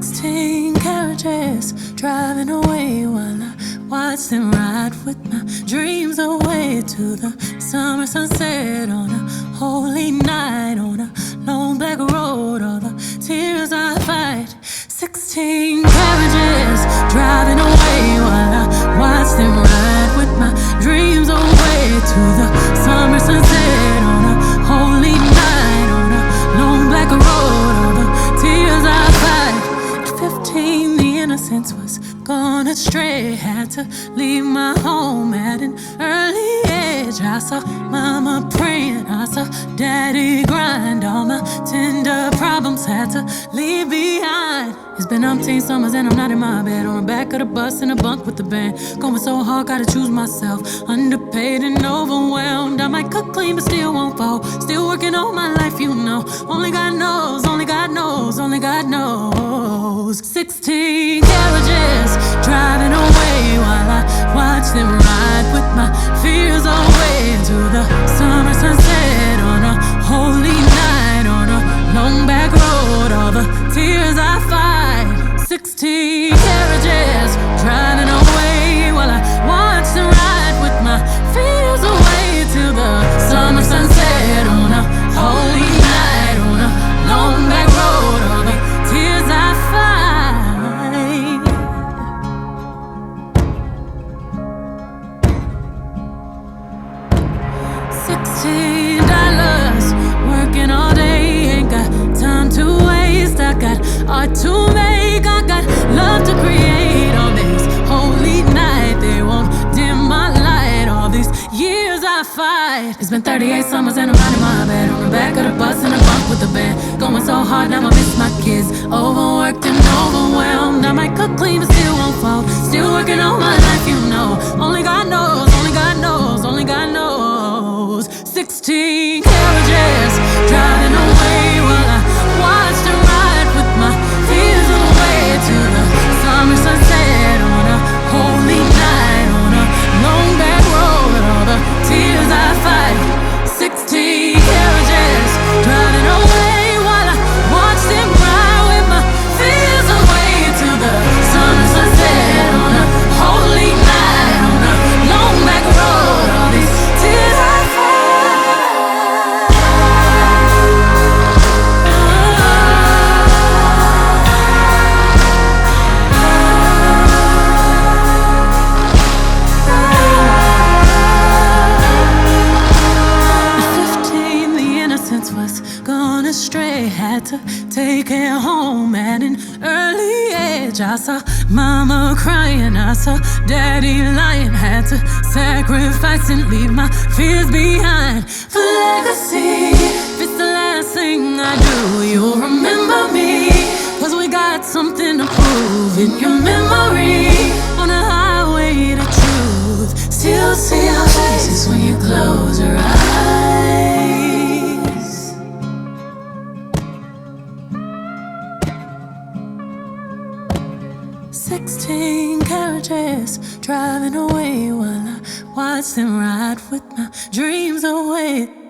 16 carriages driving away while I watch them ride with my dreams away to the summer sunset on a holy night on a long black road. All the tears I fight. 16 carriages driving away while I watch them ride with my dreams away to the summer sunset on a holy night on a long black road. All the tears I fight. At 15, the innocence was gone astray. Had to leave my home at an early age. I saw mama praying, I saw daddy grind. All my tender problems had to leave behind. It's been umpteen summers and I'm not in my bed, on the back of the bus in a bunk with the band. Going so hard, gotta choose myself. Underpaid and overwhelmed. I might cook clean but still won't fall. Still working all my life, you know. Only God knows, only God knows, only God knows. 16 carriages driving away while I watch them ride with my fears away to the summer sunset on a holy night on a long back road. All the tears I fight. 16 carriages driving away while I watch them ride with my fears away to the summer sunset on a holy night on a long back road. All the tears I fight. $16 working all day, ain't got time to waste. I got art to make, I got love to create. On this holy night, they won't dim my light. All these years I fight. It's been 38 summers and I'm not in my bed, on the back of the bus in a bunk with the band. Going so hard, now I miss my kids. Overworked and overwhelmed. I might cook clean but still won't fall. Still working all my life, you know. Only God knows, only God knows, only God knows. 16 carriages driving away while I watch them ride with my fears away to the summer sunset on a holy night on a long back road. All the tears I fight. 16 carriages driving away while I watch them ride with my fears away to the summer sunset on a holy night on a long back road. All these tears I fight. Was gone astray, had to take it home at an early age. I saw mama crying, I saw daddy lying. Had to sacrifice and leave my fears behind for legacy. If it's the last thing I do, you'll remember me, 'cause we got something to prove in your memory. On a highway to truth, still see our faces when you close your eyes. 16 carriages driving away while I watch them ride with my dreams away.